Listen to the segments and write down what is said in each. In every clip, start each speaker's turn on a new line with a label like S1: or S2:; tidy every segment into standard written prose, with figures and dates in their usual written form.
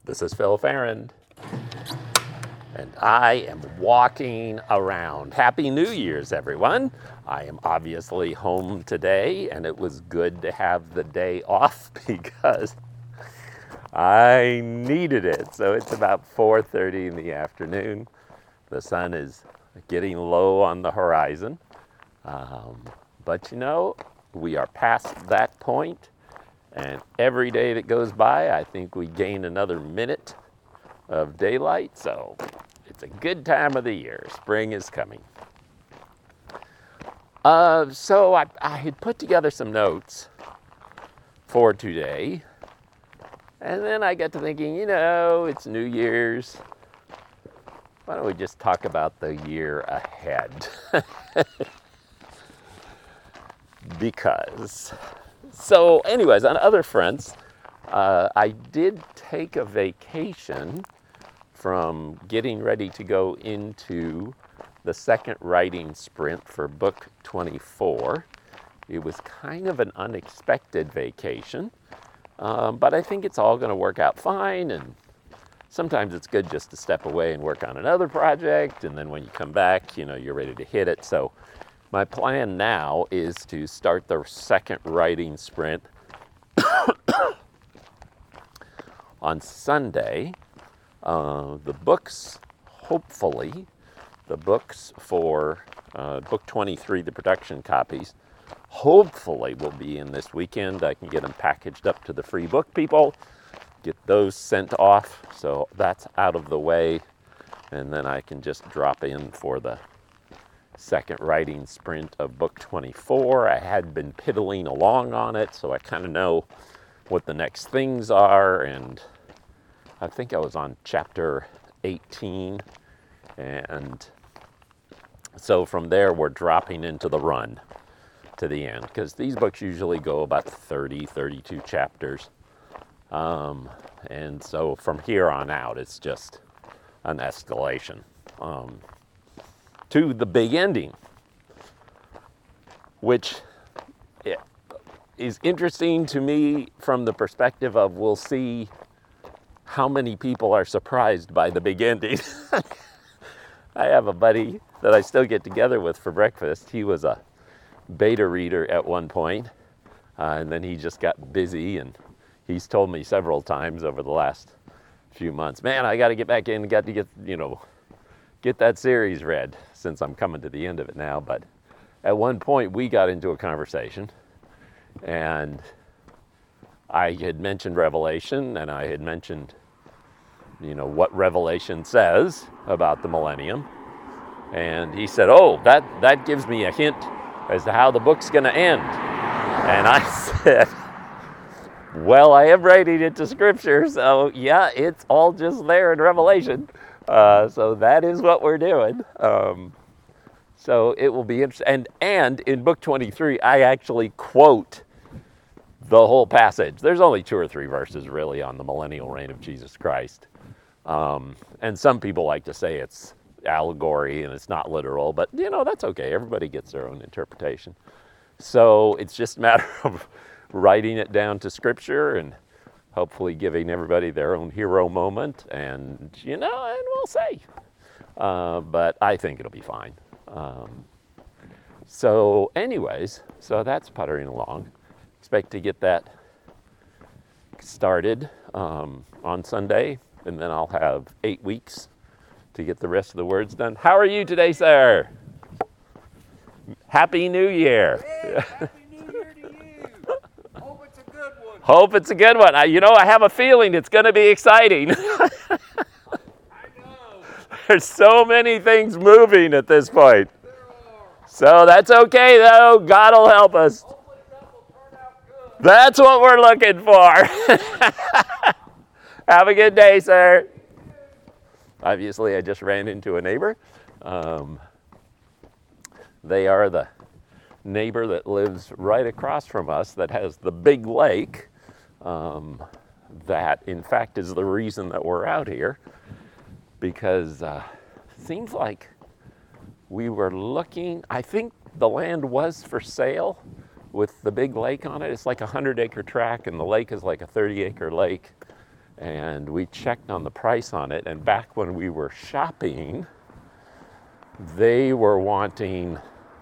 S1: This is Phil Farrand, and I am walking around. Happy New Year's, everyone. I am obviously home today, and it was good to have the day off because I needed it. So it's about 4:30 in the afternoon. The sun is getting low on the horizon. But you know, we are past that point. And every day that goes by, I think we gain another minute of daylight. So it's a good time of the year. Spring is coming. So I had put together some notes for today. And then I got to thinking, you know, it's New Year's. Why don't we just talk about the year ahead? So anyways, on other fronts, I did take a vacation from getting ready to go into the second writing sprint for book 24. It was kind of an unexpected vacation, but I think it's all going to work out fine. And sometimes it's good just to step away and work on another project, and then when you come back, you know, you're ready to hit it. So my plan now is to start the second writing sprint on Sunday. The books for book 23, the production copies, hopefully will be in this weekend. I can get them packaged up to the free book people, get those sent off, so that's out of the way, and then I can just drop in for the second writing sprint of book 24. I had been piddling along on it, so I kind of know what the next things are, and I think I was on chapter 18, and so from there we're dropping into the run to the end, because these books usually go about 32 chapters, and so from here on out it's just an escalation to the big ending, which is interesting to me from the perspective of we'll see how many people are surprised by the big ending. I have a buddy that I still get together with for breakfast. He was a beta reader at one point, and then he just got busy, and he's told me several times over the last few months, man, I got to get back in, got to get that series read, since I'm coming to the end of it now. But at one point we got into a conversation, and I had mentioned Revelation, and I had mentioned, you know, what Revelation says about the millennium. And he said, oh, that gives me a hint as to how the book's going to end. And I said, well, I am writing it to Scripture, so yeah, it's all just there in Revelation. So that is what we're doing. So it will be interesting. And in book 23, I actually quote the whole passage. There's only 2 or 3 verses really on the millennial reign of Jesus Christ. And some people like to say it's allegory and it's not literal, but you know, that's okay. Everybody gets their own interpretation. So it's just a matter of writing it down to Scripture and hopefully giving everybody their own hero moment, and you know, and we'll see. But I think it'll be fine. So anyways, so that's puttering along. Expect to get that started on Sunday, and then I'll have 8 weeks to get the rest of the words done. How are you today, sir? Happy New Year.
S2: Hey, Happy New Year to you. Hope it's a good one.
S1: Hope it's a good one. I have a feeling it's going to be exciting.
S2: I know.
S1: There's so many things moving at this point.
S2: There are.
S1: So that's okay, though. God will help us.
S2: Hopefully that will turn out good.
S1: That's what we're looking for. Have a good day, sir. Obviously, I just ran into a neighbor. They are the neighbor that lives right across from us that has the big lake. That, in fact, is the reason that we're out here. Because it seems like we were looking, I think the land was for sale with the big lake on it. It's like a 100-acre tract, and the lake is like a 30-acre lake. And we checked on the price on it, and back when we were shopping, they were wanting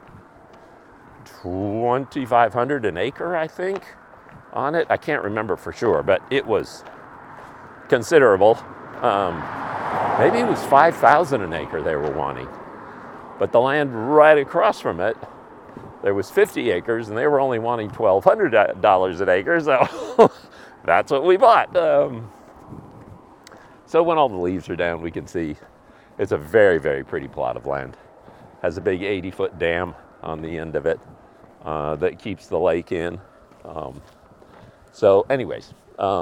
S1: $2,500 an acre, I think, on it. I can't remember for sure, but it was considerable. Maybe it was $5,000 an acre they were wanting. But the land right across from it, there was 50 acres, and they were only wanting $1,200 an acre, so that's what we bought. So when all the leaves are down, we can see it's a very, very pretty plot of land. Has a big 80-foot dam on the end of it that keeps the lake in. So anyways,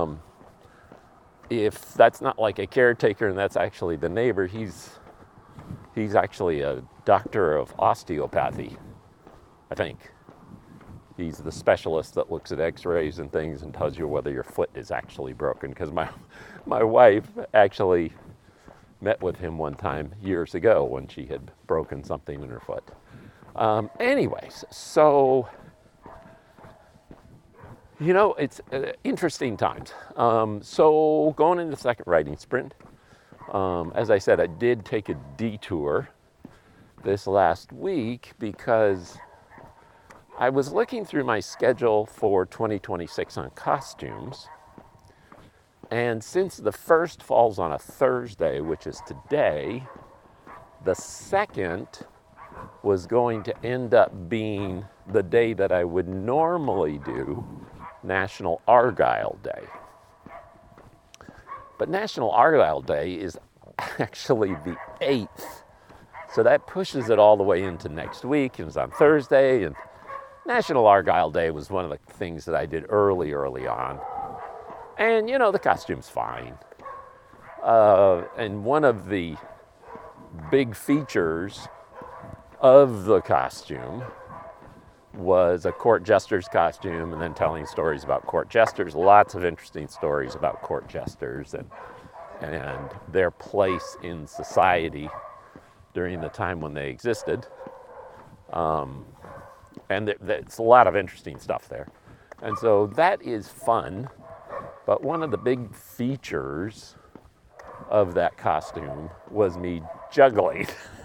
S1: if that's not like a caretaker and that's actually the neighbor, he's actually a doctor of osteopathy, I think. He's the specialist that looks at x-rays and things and tells you whether your foot is actually broken. Because my wife actually met with him one time years ago when she had broken something in her foot. Anyways, so, it's interesting times. So going into the second writing sprint, as I said, I did take a detour this last week because I was looking through my schedule for 2026 on costumes, and since the first falls on a Thursday, which is today, the second was going to end up being the day that I would normally do National Argyle Day. But National Argyle Day is actually the 8th, so that pushes it all the way into next week. It was on Thursday, and National Argyle Day was one of the things that I did early on. And, the costume's fine. And one of the big features of the costume was a court jester's costume, and then telling stories about court jesters. Lots of interesting stories about court jesters and their place in society during the time when they existed. And it's a lot of interesting stuff there. And so that is fun. But one of the big features of that costume was me juggling.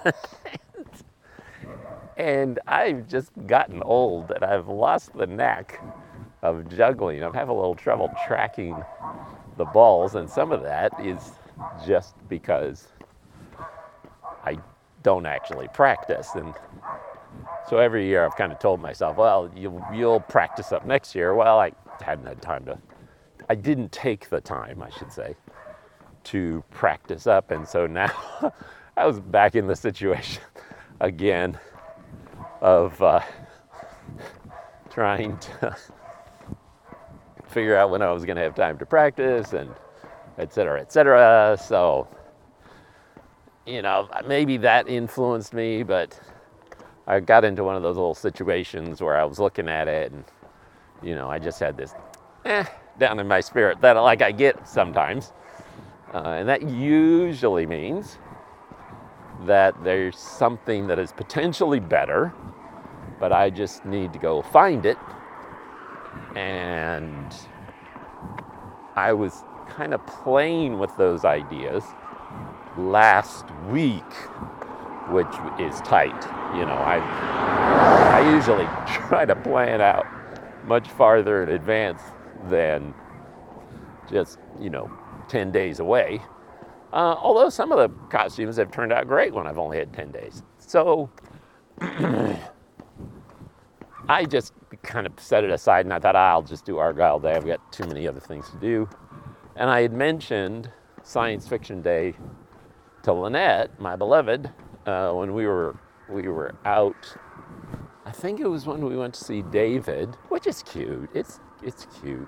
S1: And I've just gotten old and I've lost the knack of juggling. I'm having a little trouble tracking the balls, and some of that is just because I don't actually practice. And so every year I've kind of told myself, well, you'll practice up next year. Well, I hadn't had time I didn't take the time, I should say, to practice up. And so now I was back in the situation again of trying to figure out when I was going to have time to practice, and et cetera, et cetera. So, maybe that influenced me, but I got into one of those little situations where I was looking at it and, I just had this down in my spirit that I get sometimes. And that usually means that there's something that is potentially better, but I just need to go find it. And I was kind of playing with those ideas last week, which is tight. I usually try to plan out much farther in advance than just, 10 days away. Although some of the costumes have turned out great when I've only had 10 days. So I just kind of set it aside, and I thought, I'll just do Argyle Day. I've got too many other things to do. And I had mentioned Science Fiction Day to Lynette, my beloved, when we were out. I think it was when we went to see David, which is cute. It's cute.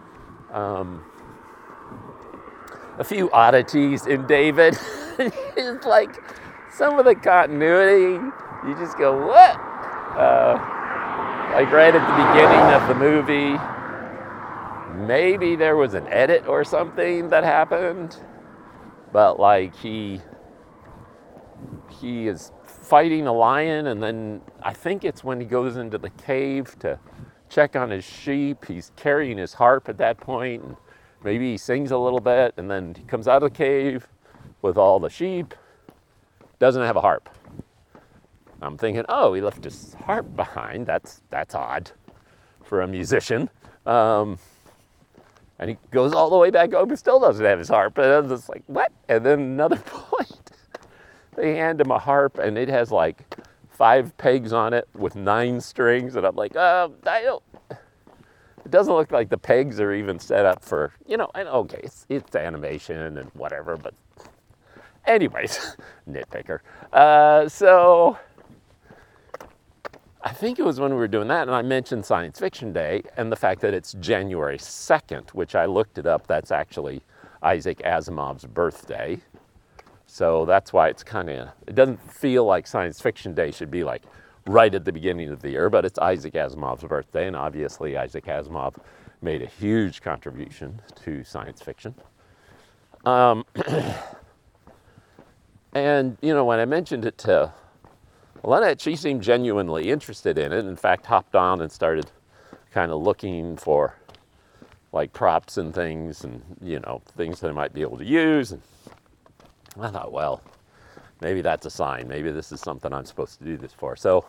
S1: A few oddities in David. It's like some of the continuity, you just go, what? Like right at the beginning of the movie, maybe there was an edit or something that happened, but he is fighting a lion, and then I think it's when he goes into the cave to check on his sheep. He's carrying his harp at that point, and Maybe he sings a little bit, and then he comes out of the cave with all the sheep. Doesn't have a harp. I'm thinking, oh, he left his harp behind. That's odd for a musician. And he goes all the way back home and still doesn't have his harp. And I was just like, what? And then another point, they hand him a harp, and it has like 5 pegs on it with 9 strings. And I'm like, it doesn't look like the pegs are even set up for, and okay, it's animation and whatever, but anyways, nitpicker. So I think it was when we were doing that, and I mentioned Science Fiction Day and the fact that it's January 2nd, which I looked it up. That's actually Isaac Asimov's birthday. So that's why it doesn't feel like Science Fiction Day should be like right at the beginning of the year, but it's Isaac Asimov's birthday, and obviously Isaac Asimov made a huge contribution to science fiction. And, when I mentioned it to Lynette, she seemed genuinely interested in it. In fact, hopped on and started kind of looking for like props and things and, things that I might be able to use. And I thought, well, maybe that's a sign. Maybe this is something I'm supposed to do this for. So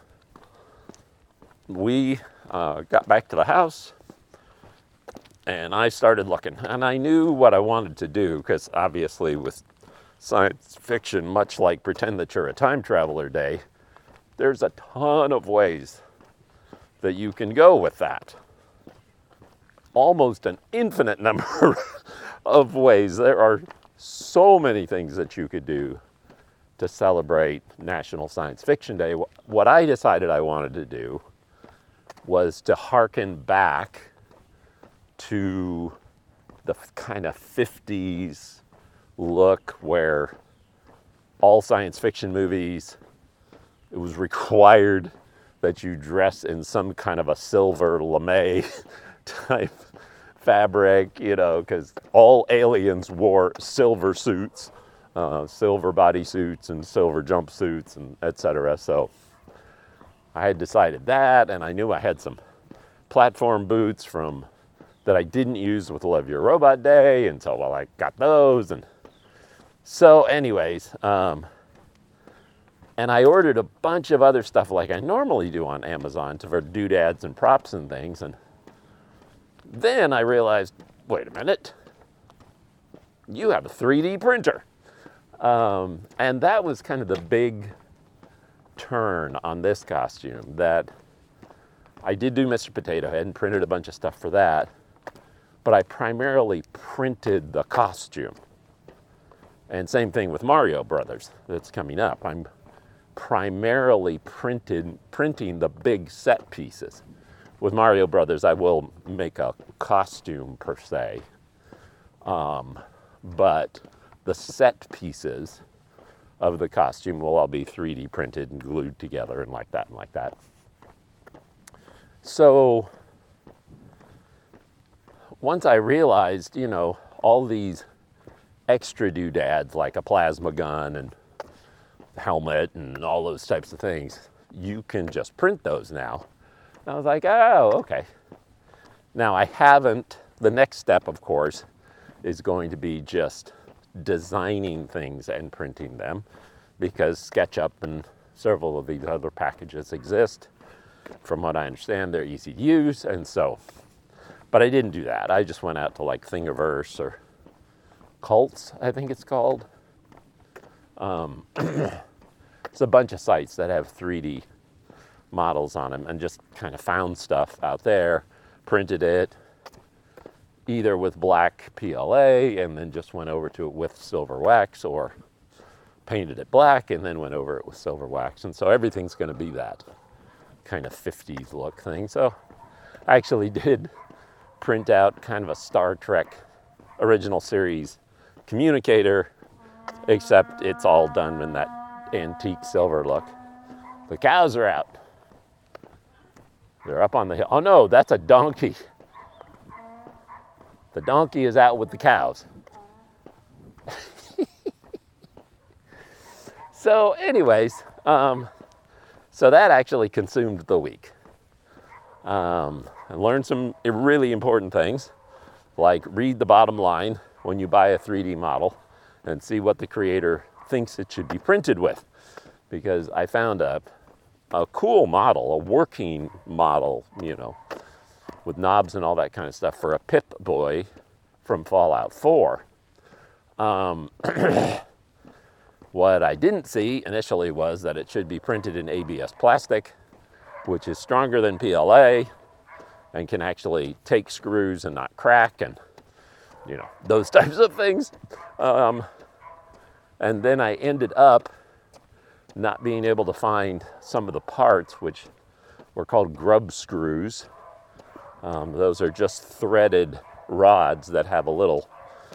S1: we got back to the house, and I started looking. And I knew what I wanted to do, because obviously with science fiction, much like Pretend That You're a Time Traveler Day, there's a ton of ways that you can go with that. Almost an infinite number of ways. There are so many things that you could do to celebrate National Science Fiction Day. What I decided I wanted to do was to hearken back to the kind of 50s look where all science fiction movies, it was required that you dress in some kind of a silver lame type fabric, because all aliens wore silver suits, silver bodysuits and silver jumpsuits, and etc. So I had decided that, and I knew I had some platform boots that I didn't use with Love Your Robot Day, and so I got those. And so anyways, and I ordered a bunch of other stuff like I normally do on Amazon for doodads and props and things. And then I realized, wait a minute, you have a 3D printer. And that was kind of the big turn on this costume, that I did do Mr. Potato Head and printed a bunch of stuff for that, but I primarily printed the costume. And same thing with Mario Brothers that's coming up. I'm primarily printing the big set pieces. With Mario Brothers, I will make a costume per se, but the set pieces of the costume will all be 3D printed and glued together and like that and like that. So once I realized, all these extra doodads like a plasma gun and helmet and all those types of things, you can just print those now. And I was like, oh, okay. Now the next step, of course, is going to be just designing things and printing them, because SketchUp and several of these other packages exist. From what I understand, they're easy to use, and so, but I didn't do that. I just went out to like Thingiverse or Cults, I think it's called. It's a bunch of sites that have 3D models on them, and just kind of found stuff out there, printed it, either with black PLA and then just went over to it with silver wax, or painted it black and then went over it with silver wax. And so everything's going to be that kind of 50s look thing. So I actually did print out kind of a Star Trek original series communicator, except it's all done in that antique silver look. The cows are out. They're up on the hill. Oh no, that's a donkey. The donkey is out with the cows. So anyways, so that actually consumed the week. I learned some really important things. like read the bottom line when you buy a 3D model and see what the creator thinks it should be printed with. Because I found a cool model, a working model, with knobs and all that kind of stuff for a Pip-Boy from Fallout 4. What I didn't see initially was that it should be printed in ABS plastic, which is stronger than PLA and can actually take screws and not crack and, those types of things. And then I ended up not being able to find some of the parts, which were called grub screws. Those are just threaded rods that have a little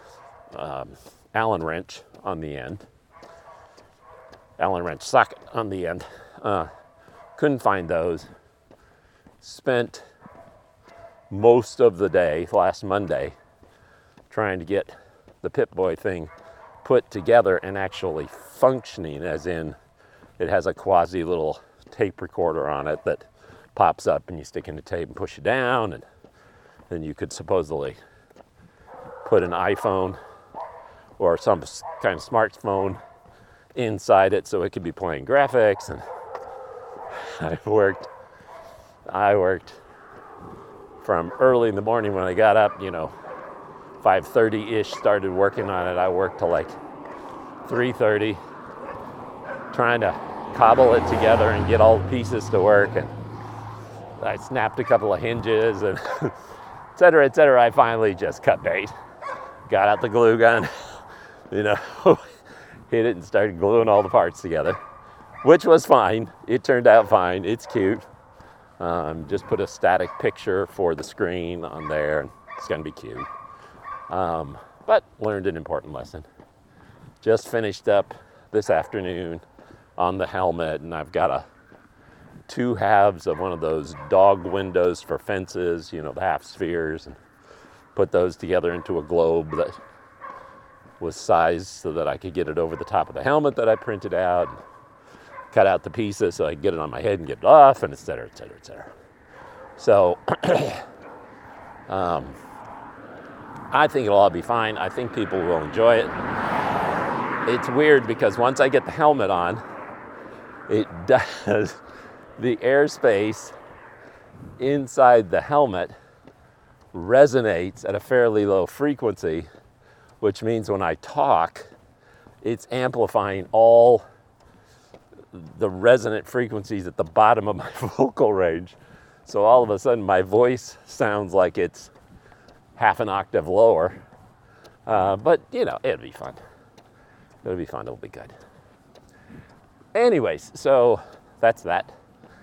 S1: Allen wrench on the end. Allen wrench socket on the end. Couldn't find those. Spent most of the day, last Monday, trying to get the Pip-Boy thing put together and actually functioning, as in it has a quasi little tape recorder on it that pops up and you stick in the tape and push it down, and then you could supposedly put an iPhone or some kind of smartphone inside it so it could be playing graphics. And I worked from early in the morning when I got up, 5:30-ish, started working on it. I worked till like 3:30 trying to cobble it together and get all the pieces to work. And I snapped a couple of hinges and et cetera, et cetera. I finally just cut bait, got out the glue gun, hit it and started gluing all the parts together, which was fine. It turned out fine. It's cute. Just put a static picture for the screen on there, and it's going to be cute. But learned an important lesson. Just finished up this afternoon on the helmet, and I've got two halves of one of those dog windows for fences, the half spheres, and put those together into a globe that was sized so that I could get it over the top of the helmet that I printed out, and cut out the pieces so I could get it on my head and get it off, and et cetera, et cetera, et cetera. So I think it'll all be fine. I think people will enjoy it. It's weird because once I get the helmet on, it does, the airspace inside the helmet resonates at a fairly low frequency, which means when I talk, it's amplifying all the resonant frequencies at the bottom of my vocal range. So all of a sudden my voice sounds like it's half an octave lower. But it'll be fun. It'll be fun, it'll be good. Anyways, so that's that.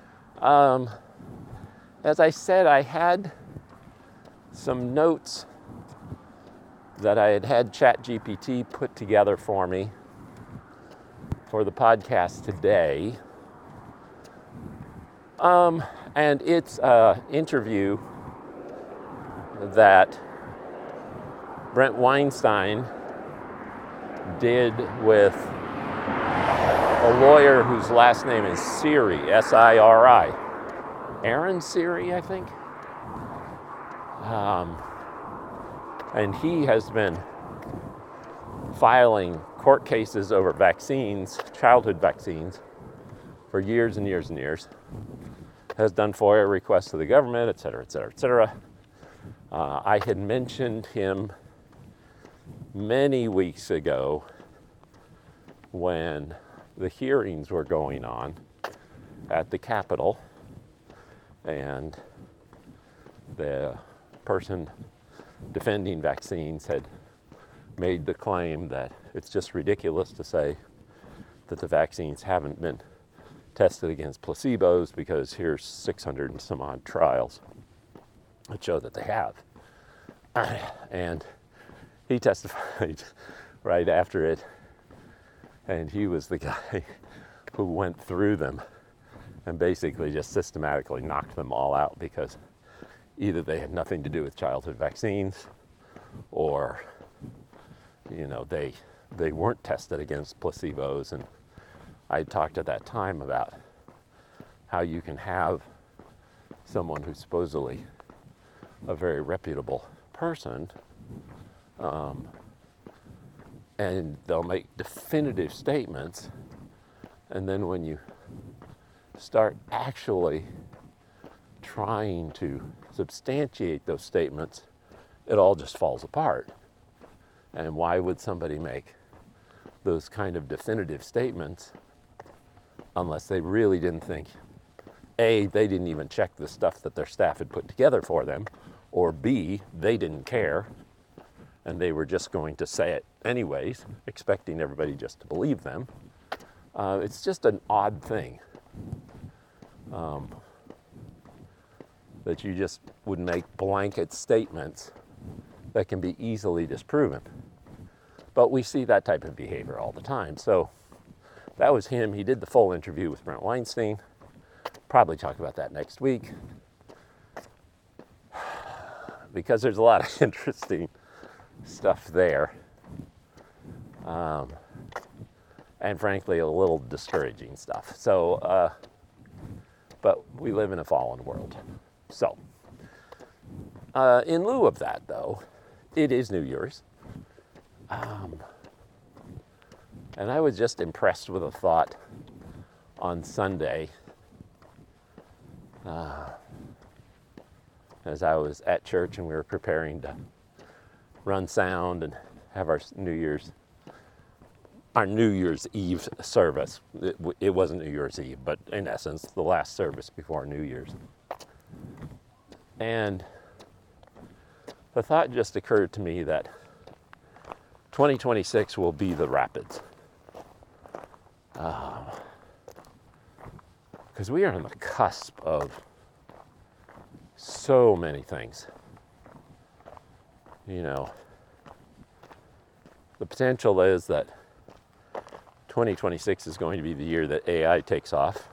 S1: As I said, I had some notes that I had ChatGPT put together for me for the podcast today. And it's an interview that Brent Weinstein did with a lawyer whose last name is Siri, S-I-R-I. Aaron Siri, I think. And he has been filing court cases over vaccines, childhood vaccines, for years and years and years. Has done FOIA requests to the government, et cetera, et cetera, et cetera. I had mentioned him many weeks ago when the hearings were going on at the Capitol, and the person defending vaccines had made the claim that it's just ridiculous to say that the vaccines haven't been tested against placebos because here's 600 and some odd trials that show that they have. And he testified right after it, and he was the guy who went through them and basically just systematically knocked them all out because either they had nothing to do with childhood vaccines, or they weren't tested against placebos. And I talked at that time about how you can have someone who's supposedly a very reputable person And they'll make definitive statements. And then when you start actually trying to substantiate those statements, it all just falls apart. And why would somebody make those kind of definitive statements unless they really didn't think, A, they didn't even check the stuff that their staff had put together for them, or B, they didn't care and they were just going to say it anyways, expecting everybody just to believe them. It's just an odd thing that you just would make blanket statements that can be easily disproven. But we see that type of behavior all the time. So that was him. He did the full interview with Brent Weinstein. Probably talk about that next week, because there's a lot of interesting stuff there. And frankly, a little discouraging stuff. So, but we live in a fallen world. So, in lieu of that, though, it is New Year's. And I was just impressed with a thought on Sunday as I was at church and we were preparing to run sound and have our New Year's Eve service. It wasn't New Year's Eve, but in essence, the last service before New Year's. And the thought just occurred to me that 2026 will be the Rapids. Because we are on the cusp of so many things. You know, the potential is that 2026 is going to be the year that AI takes off.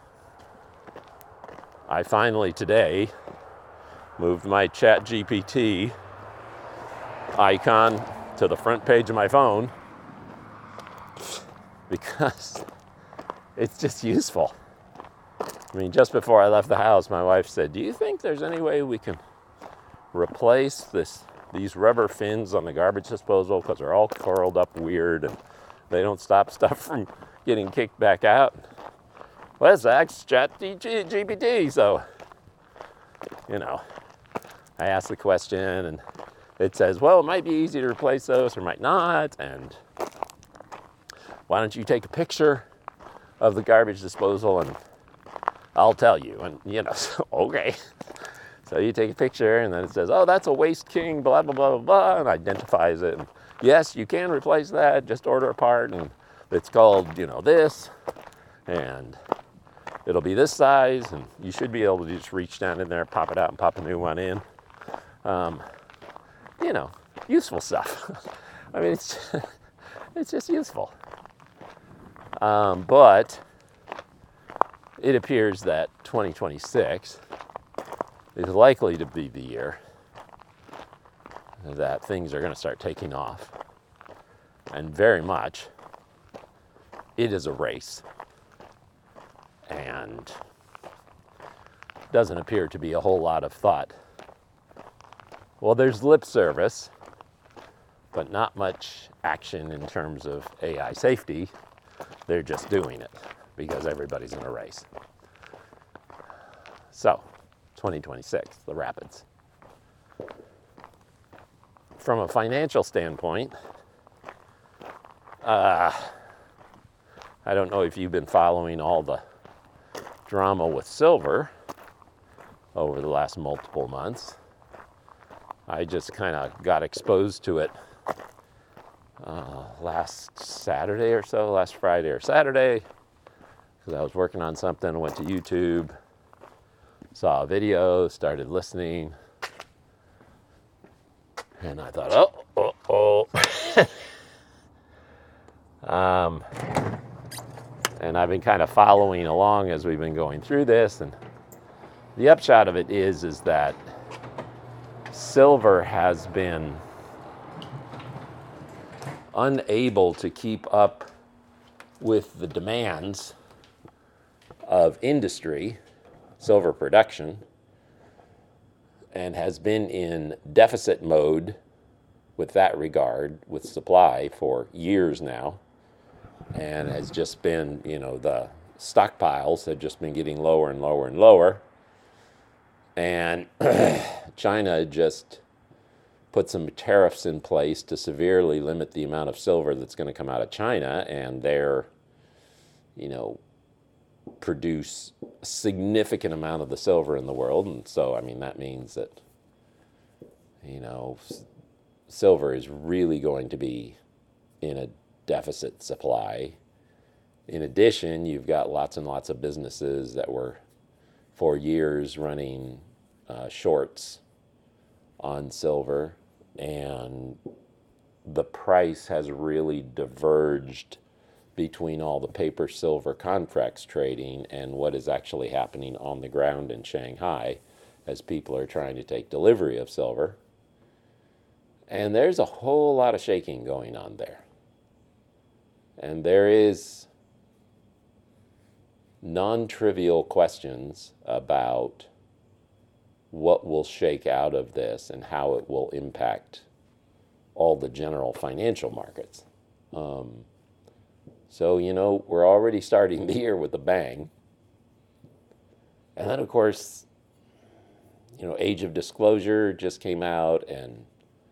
S1: I finally today moved my ChatGPT icon to the front page of my phone because it's just useful. I mean, just before I left the house, my wife said, "Do you think there's any way we can replace these rubber fins on the garbage disposal because they're all curled up weird and they don't stop stuff from getting kicked back out?" Well, that's ChatGPT, so, you know, I asked the question and it says, well, it might be easy to replace those or might not, and why don't you take a picture of the garbage disposal and I'll tell you. And, you know, so, okay. So you take a picture and then it says, oh, that's a Waste King, blah, blah, blah, blah, blah, and identifies it. And yes, you can replace that, just order a part, and it's called, you know, this, and it'll be this size, and you should be able to just reach down in there, pop it out, and pop a new one in. You know, useful stuff. I mean, it's just useful. But it appears that 2026 is likely to be the year that things are going to start taking off. And very much, it is a race. And doesn't appear to be a whole lot of thought. Well, there's lip service, but not much action in terms of AI safety. They're just doing it because everybody's in a race. So, 2026, the Rapids. From a financial standpoint, I don't know if you've been following all the drama with silver over the last multiple months. I just kind of got exposed to it last Friday or Saturday, because I was working on something, went to YouTube, saw a video, started listening, and I thought, and I've been kind of following along as we've been going through this, and the upshot of it is that silver has been unable to keep up with the demands of industry, silver production, and has been in deficit mode with that regard with supply for years now, and has just been, the stockpiles have just been getting lower and lower and lower. And China just put some tariffs in place to severely limit the amount of silver that's going to come out of China, and they're, produce a significant amount of the silver in the world. And so, that means that, silver is really going to be in a deficit supply. In addition, you've got lots and lots of businesses that were for years running shorts on silver, and the price has really diverged between all the paper silver contracts trading and what is actually happening on the ground in Shanghai as people are trying to take delivery of silver. And there's a whole lot of shaking going on there. And there is non-trivial questions about what will shake out of this and how it will impact all the general financial markets. So, we're already starting the year with a bang. And then, of course, Age of Disclosure just came out, and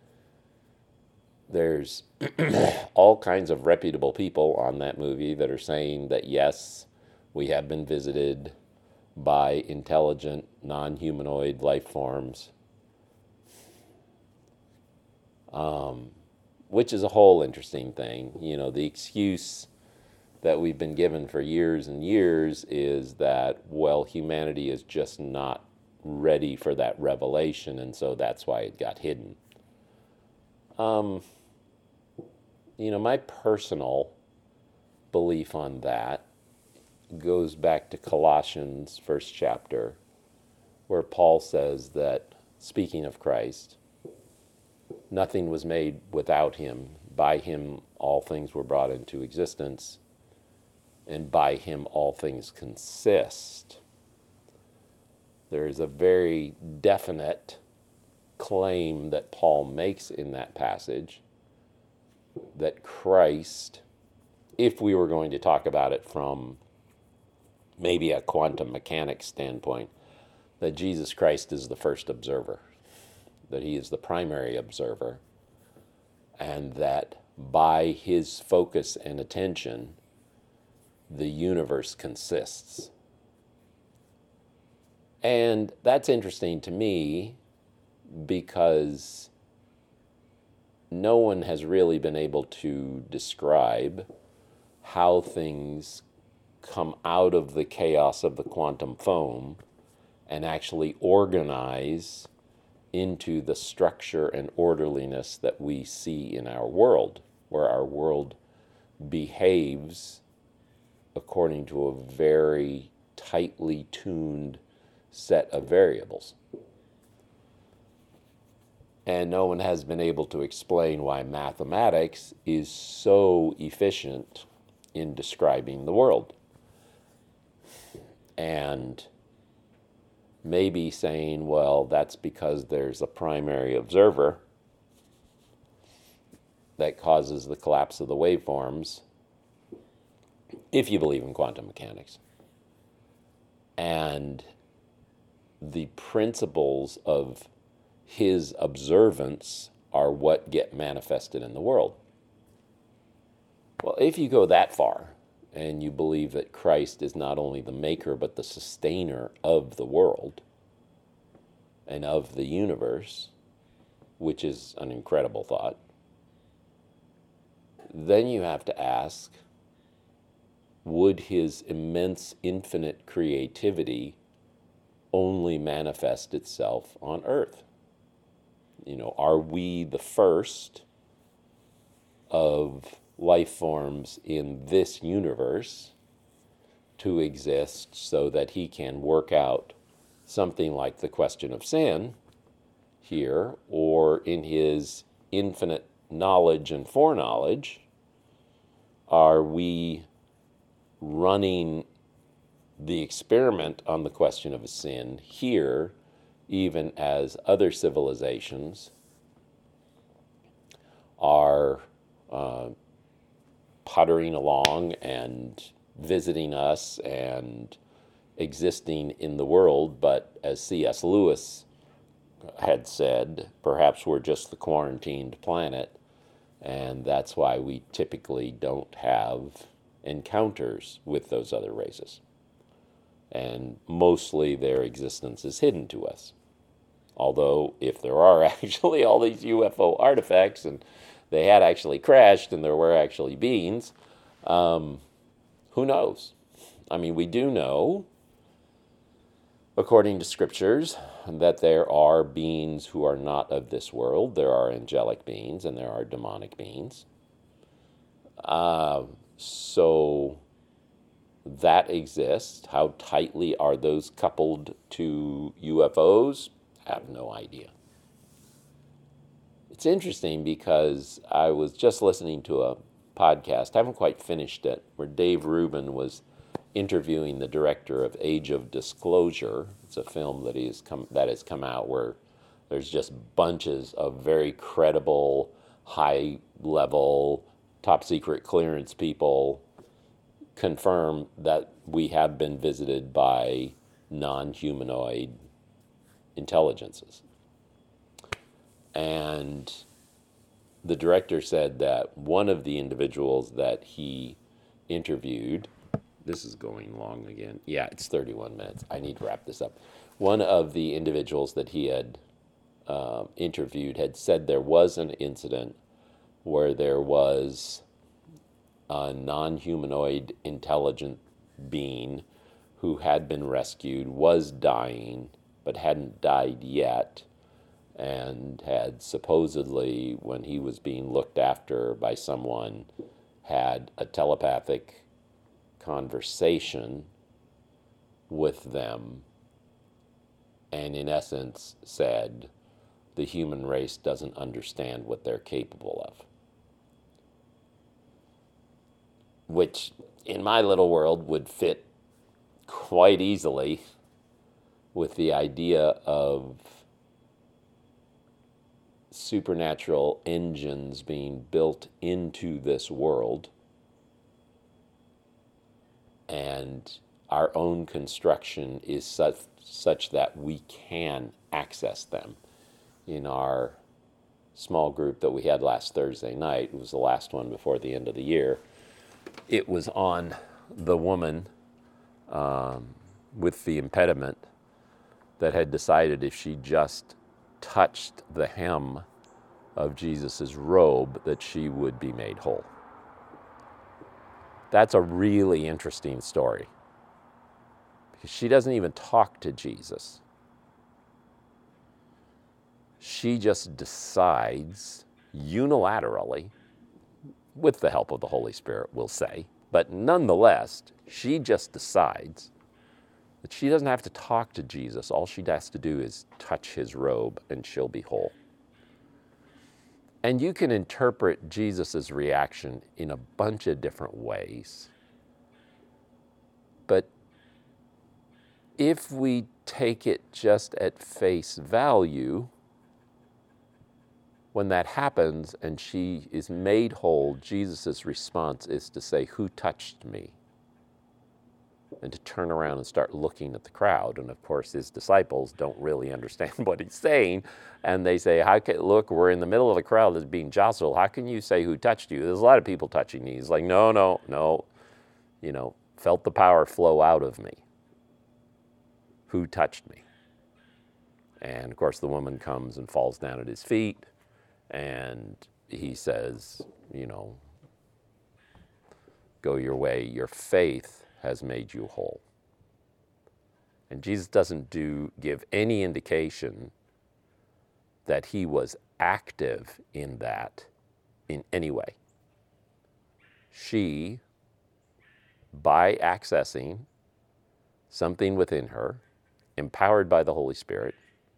S1: there's all kinds of reputable people on that movie that are saying that, yes, we have been visited by intelligent, non-humanoid life forms, which is a whole interesting thing. The excuse that we've been given for years and years is that, well, humanity is just not ready for that revelation, and so that's why it got hidden. My personal belief on that goes back to Colossians, first chapter, where Paul says that, speaking of Christ, nothing was made without him. By him all things were brought into existence, and by him all things consist. There is a very definite claim that Paul makes in that passage that Christ, if we were going to talk about it from maybe a quantum mechanics standpoint, that Jesus Christ is the first observer, that he is the primary observer, and that by his focus and attention, the universe consists. And that's interesting to me because no one has really been able to describe how things come out of the chaos of the quantum foam and actually organize into the structure and orderliness that we see in our world, where our world behaves according to a very tightly tuned set of variables. And no one has been able to explain why mathematics is so efficient in describing the world. And maybe saying, well, that's because there's a primary observer that causes the collapse of the waveforms, if you believe in quantum mechanics. And the principles of his observance are what get manifested in the world. Well, if you go that far, and you believe that Christ is not only the maker but the sustainer of the world and of the universe, which is an incredible thought, then you have to ask, would his immense infinite creativity only manifest itself on earth? Are we the first of life forms in this universe to exist so that he can work out something like the question of sin here, or in his infinite knowledge and foreknowledge, are we running the experiment on the question of a sin here, even as other civilizations are puttering along and visiting us and existing in the world, but as C.S. Lewis had said, perhaps we're just the quarantined planet, and that's why we typically don't have encounters with those other races. And mostly their existence is hidden to us. Although, if there are actually all these UFO artifacts and they had actually crashed and there were actually beings, who knows? I mean, we do know, according to scriptures, that there are beings who are not of this world. There are angelic beings and there are demonic beings. So that exists. How tightly are those coupled to UFOs? I have no idea. It's interesting because I was just listening to a podcast, I haven't quite finished it, where Dave Rubin was interviewing the director of Age of Disclosure. It's a film that has come out where there's just bunches of very credible, high-level, top-secret clearance people confirm that we have been visited by non-humanoid intelligences. And the director said that one of the individuals that he interviewed, this is going long again. Yeah, it's 31 minutes. I need to wrap this up. One of the individuals that he had interviewed had said there was an incident where there was a non-humanoid intelligent being who had been rescued, was dying, but hadn't died yet, and had supposedly, when he was being looked after by someone, had a telepathic conversation with them, and in essence said, the human race doesn't understand what they're capable of. Which, in my little world, would fit quite easily with the idea of supernatural engines being built into this world and our own construction is such that we can access them. In our small group that we had last Thursday night, it was the last one before the end of the year, it was on the woman with the impediment that had decided if she just touched the hem of Jesus' robe that she would be made whole. That's a really interesting story because she doesn't even talk to Jesus. She just decides unilaterally, with the help of the Holy Spirit, we'll say, but nonetheless, she just decides that she doesn't have to talk to Jesus. All she has to do is touch his robe and she'll be whole. And you can interpret Jesus' reaction in a bunch of different ways. But if we take it just at face value, when that happens and she is made whole, Jesus' response is to say, "Who touched me?" And to turn around and start looking at the crowd. And of course, his disciples don't really understand what he's saying. And they say, look, we're in the middle of the crowd that's being jostled. How can you say who touched you? There's a lot of people touching me. He's like, no. Felt the power flow out of me. Who touched me? And of course, the woman comes and falls down at his feet. And he says, go your way. Your faith has made you whole. And Jesus doesn't give any indication that he was active in that in any way. She, by accessing something within her, empowered by the Holy Spirit,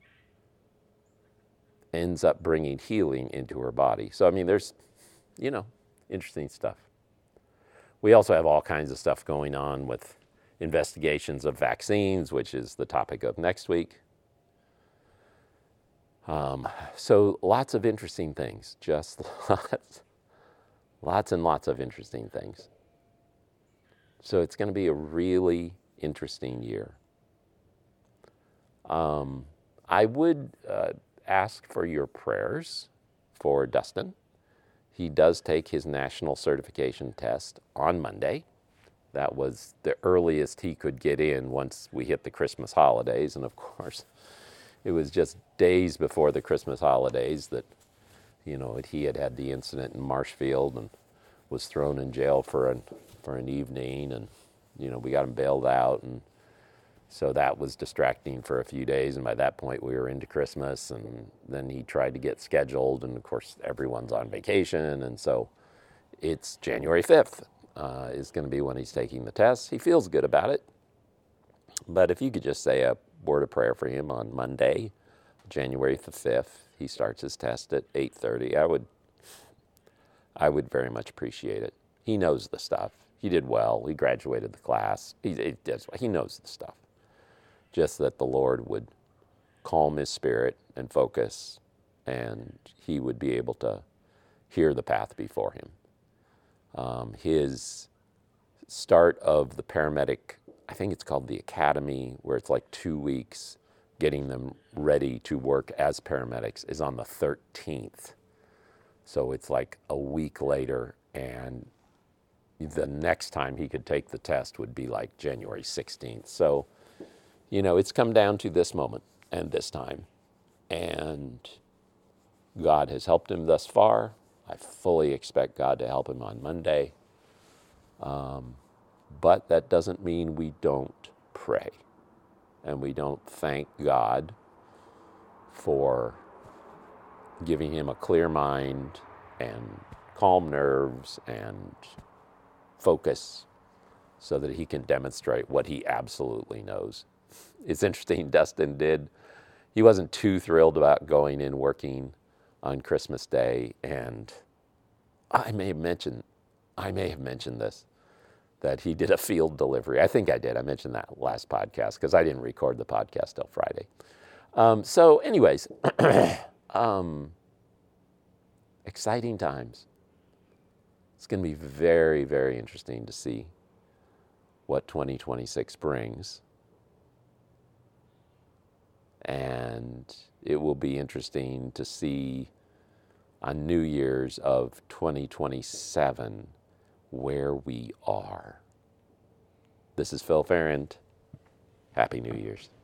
S1: ends up bringing healing into her body. So, there's, interesting stuff. We also have all kinds of stuff going on with investigations of vaccines, which is the topic of next week. So lots of interesting things, just lots and lots of interesting things. So it's going to be a really interesting year. I would ask for your prayers for Dustin. He does take his national certification test on Monday. That was the earliest he could get in once we hit the Christmas holidays. And of course, it was just days before the Christmas holidays that, he had the incident in Marshfield and was thrown in jail for an evening. And, we got him bailed out. And so that was distracting for a few days. And by that point, we were into Christmas. And then he tried to get scheduled. And of course, everyone's on vacation. And so it's January 5th is going to be when he's taking the test. He feels good about it. But if you could just say a word of prayer for him on Monday, January the 5th, he starts his test at 8:30. I would very much appreciate it. He knows the stuff. He did well. He graduated the class. He knows the stuff. Just that the Lord would calm his spirit and focus, and he would be able to hear the path before him. His start of the paramedic, I think it's called the academy, where it's like 2 weeks getting them ready to work as paramedics, is on the 13th. So it's like a week later, and the next time he could take the test would be like January 16th. So, it's come down to this moment and this time. And God has helped him thus far. I fully expect God to help him on Monday. But that doesn't mean we don't pray and we don't thank God for giving him a clear mind and calm nerves and focus so that he can demonstrate what he absolutely knows. It's interesting, he wasn't too thrilled about going in working on Christmas Day, and I may have mentioned this, that he did a field delivery. I think I did. I mentioned that last podcast because I didn't record the podcast till Friday. So anyways, exciting times. It's going to be very, very interesting to see what 2026 brings. And it will be interesting to see on New Year's of 2027 where we are. This is Phil Ferrand. Happy New Year's.